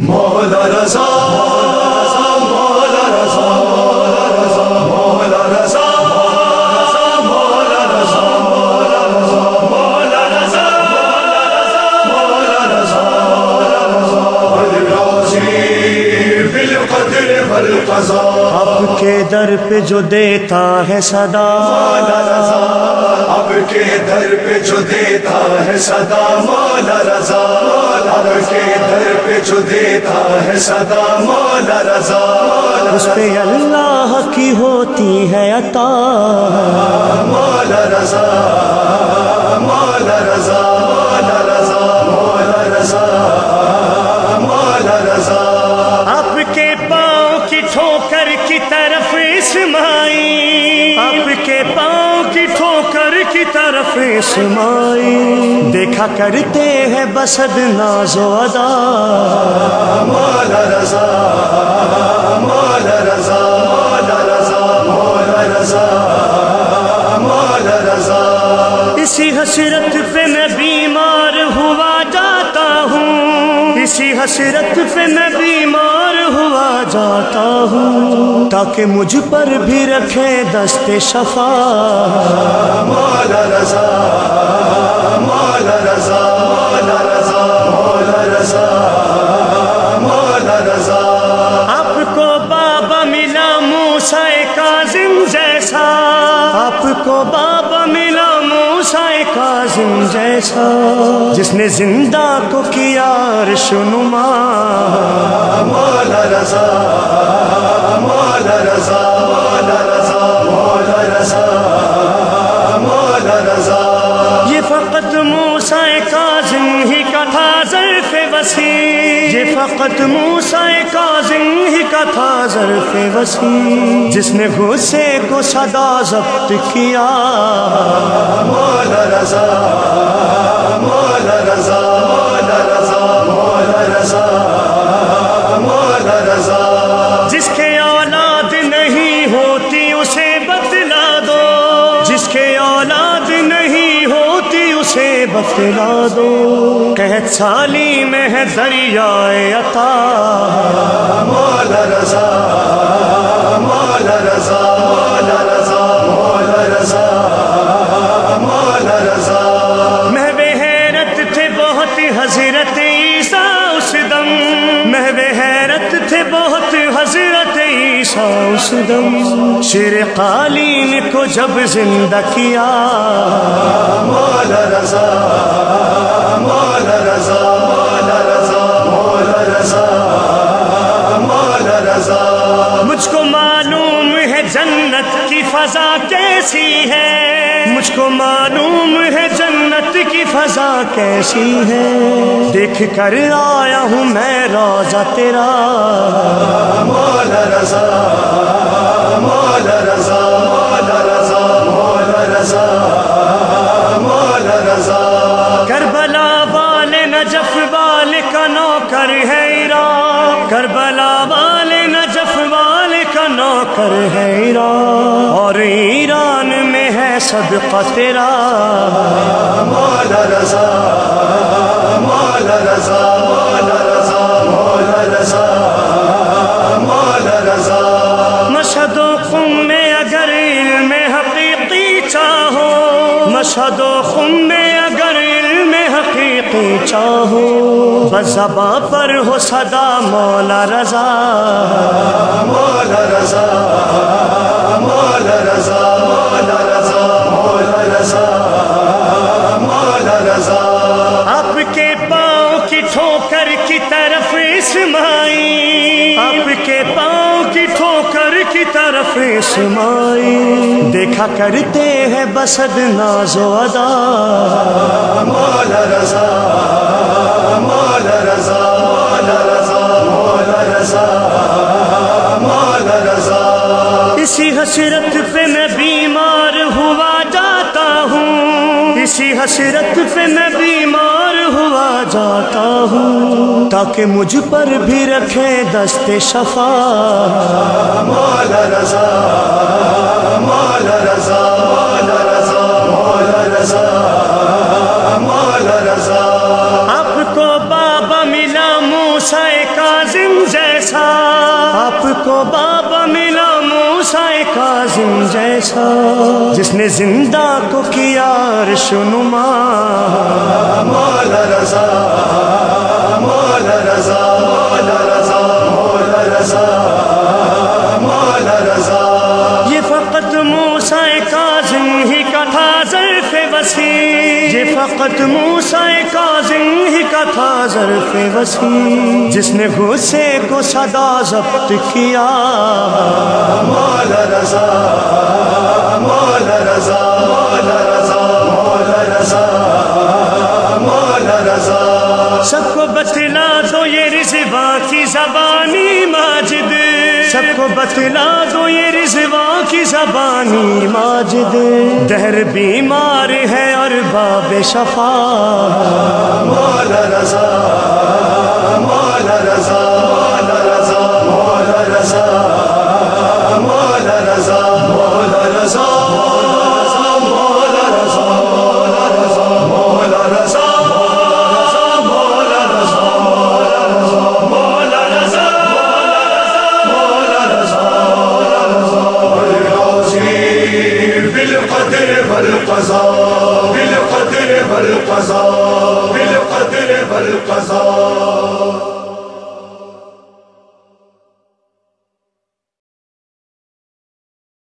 مولا رضا مولا رضا مولا رضا مولا رضا مولا رضا مولا رضا بالقدر والقضاء آپ کے در پہ جو دیتا ہے صدا مولا رضا اب کے در پہ جو دیتا ہے صدا مولا رضا اب کے در پہ جو دیتا ہے صدا مولا رضا اس پہ اللہ کی ہوتی ہے عطا مولا رضا مولا رضا مولا رضا مولا رضا مولا رضا آپ کے پاؤں کی ٹھوکر کی طرف اسماعیل آپ کے پاؤں کی ٹھوکر کی طرف اسماعیل دیکھا کرتے ہیں بسد ناز و ادا مولا رضا مولا رضا مولا رضا مولا رضا مولا رضا اسی حسرت پہ میں بیمار ہوا جاتا ہوں اسی حسرت پہ میں بیمار ہوا جاتا ہوں تاکہ مجھ پر بھی رکھے دست شفا مولا رضا مولا رضا مولا رضا مولا رضا مولا رضا آپ کو بابا ملا موسیٰ کاظم جیسا آپ کو بابا ملا موسیٰ کاظم جیسا جس نے زندہ کو کیا عرش نما مولا رضا مولا رضا مولا رضا مولا رضا مولا رضا یہ فقط موسیٰ کاظم ہی کا تھا ظرف وسیع یہ فقط موسیٰ کاظم ہی کا تھا ظرف وسیع جس نے غصے کو صدا ضبط کیا مولا رضا مولا رضا مولا رضا مولا رضا مولا رضا جس کے اولاد نہیں ہوتی اسے بتلا دو جس کے اولاد نہیں ہوتی اسے بتلا دو قحط سالی میں ہے دریائے عطا مولا رضا مولا رضا مولا رضا مولا رضا مولا رضا محو حیرت تھے بہت حضرت عیسیٰ اس دم محو حیرت تھے بہت حضرت عیسیٰ اس دم شیر قالین کو جب زندہ کیا مولا رضا مولا رضا مولا رضا مولا رضا مولا رضا مجھ کو معلوم ہے جنت کی فضا کیسی ہے مجھ کو معلوم ہے جنت کی فضا کیسی ہے دیکھ کر آیا ہوں میں روضہ تیرا مولا رضا مولا رضا مولا رضا مولا رضا مولا رضا کربلا والے نجف والے کا نوکر ہے ایران کربلا والے نجف والے کا نوکر ہے ایران اور ایران میں ہے صدقہ تیرا مولا رضا مولا رضا مولا رضا مولا رضا مولا رضا مشہد و خم میں اگر علم حقیقی چاہو مشہد و خم میں اگر علم حقیقی چاہو بس زباں پر ہو صدا مولا رضا مولا رضا مولا رضا مولا رضا مولا رضا مولا رضا آپ کے پاؤں کی ٹھوکر کی طرف اسماعیل آپ کے پاؤں کی ٹھوکر کی طرف اسماعیل دیکھا کرتے ہیں بسد ناز و ادا مولا رضا مولا رضا مولا رضا مولا رضا مولا رضا اسی حسرت پہ میں بیمار ہوا جاتا ہوں اسی حسرت پہ میں بیمار ہوا جاتا ہوں تاکہ مجھ پر بھی رکھے دست شفا مولا رضا مولا رضا مولا رضا مولا رضا مولا رضا آپ کو بابا ملا موسیٰ موسیٰ کاظم جیسا، آپ کو بابا ملا موسیٰ کاظم جیسا، جس نے زندہ کو کیا عرش نما۔ مولا رضا مولا رضا مولا رضا مولا رضا مولا رضا۔ یہ فقط موسیٰ کاظم ہی کا تھا ظرف وسیع، یہ فقط موسیٰ کاظم ہی کا تھا ظرف وسیع، جس نے غصے کو صدا ضبط کیا۔ مولا رضا مولا رضا مولا رضا مولا رضا مولا رضا۔ سب کو بتلا دو یہ رضوا کی زبانی ماجد، سب کو بتلا دو یہ رضوا کی زبانی ماجد، دہر بیمار ہے اور باب شفا۔ مولا رضا مولا